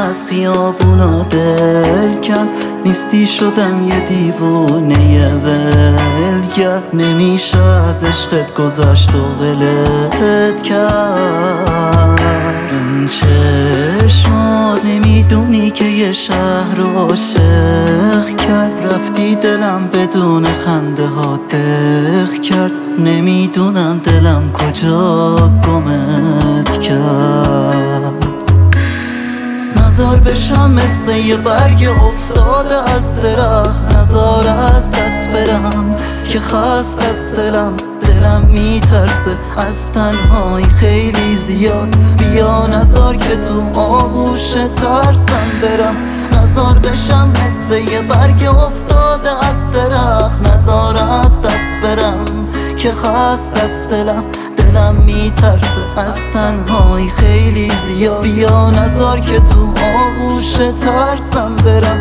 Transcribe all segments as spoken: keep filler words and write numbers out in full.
از خیابونا دل کرد، نیستی شدم یه دیوونه ولگر. نمیشه از عشقت گذاشت و ولت کرد. اون چشمات نمیدونی که یه شهر رو عاشق کرد. رفتی دلم بدون خنده ها دق کرد. نمیدونم دلم کجا گمت کرد. نزار بشم مثل یه برگ افتاده از درخت. نزار از دست برم که خست از دلم. دلم میترسه از تنهایی خیلی زیاد. بیا نزار که تو آغوش ترسم برم. نزار بشم مثل یه برگ افتاده از درخت. نزار از دست برم که خست از دلم. دلم میترسه از تنهایی خیلی زیاد. بیا نزار که تو آغوش ترسم برم.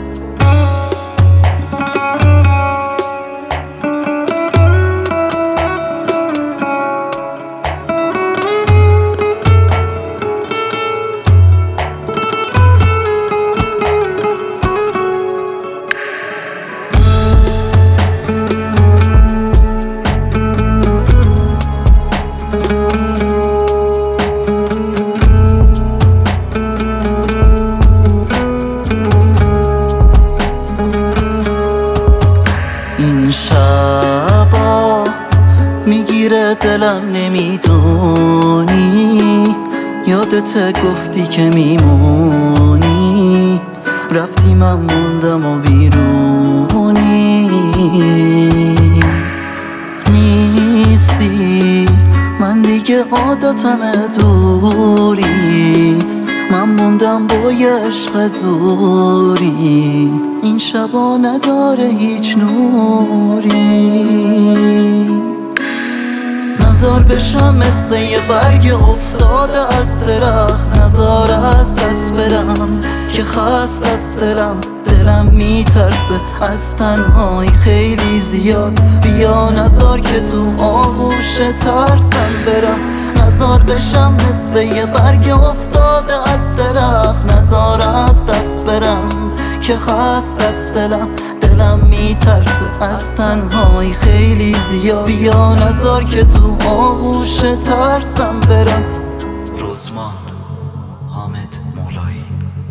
شبا میگیره دلم نمیدونی. یادت گفتی که میمونی. رفتی من موندم و ویرونی. نیستی من دیگه عادتم دوریت. من موندم با یه عشق زوری. این شبا نداره هیچ نوری. نزار بشم مثل یه برگ افتاده از درخت. نزار از دست برم که خست از دلم. دلم میترسه از تنهایی خیلی زیاد. بیا نزار که تو آغوش ترسم برم. نزار بشم مثل یه برگ افتاده از درخت. نزار از دست برم که خست از دلم. دلم میترسه از تنهایی خیلی زیاد. بیا نزار که تو آغوش ترسم برم. رزمان حامد مولایی.